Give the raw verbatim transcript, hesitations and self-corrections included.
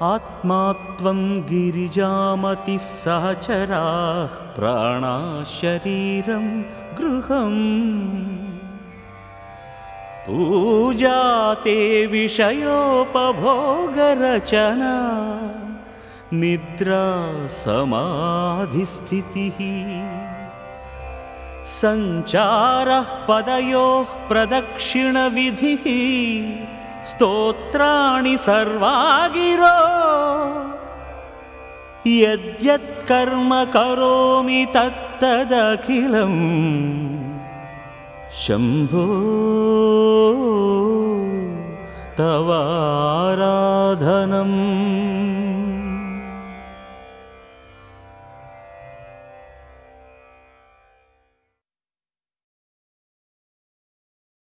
आत्मा त्वं गिरिजामतिः सहचराः प्राणाः शरीरं गृहम् पूजा ते विषयोपभोगरचना निद्रा समाधिस्थितिः सञ्चारः पदयोः प्रदक्षिणविधिः स्तोत्राणि सर्वा गिरो यद्यत् कर्म करोमि तत्तदखिलं शम्भो तवाराधनम्।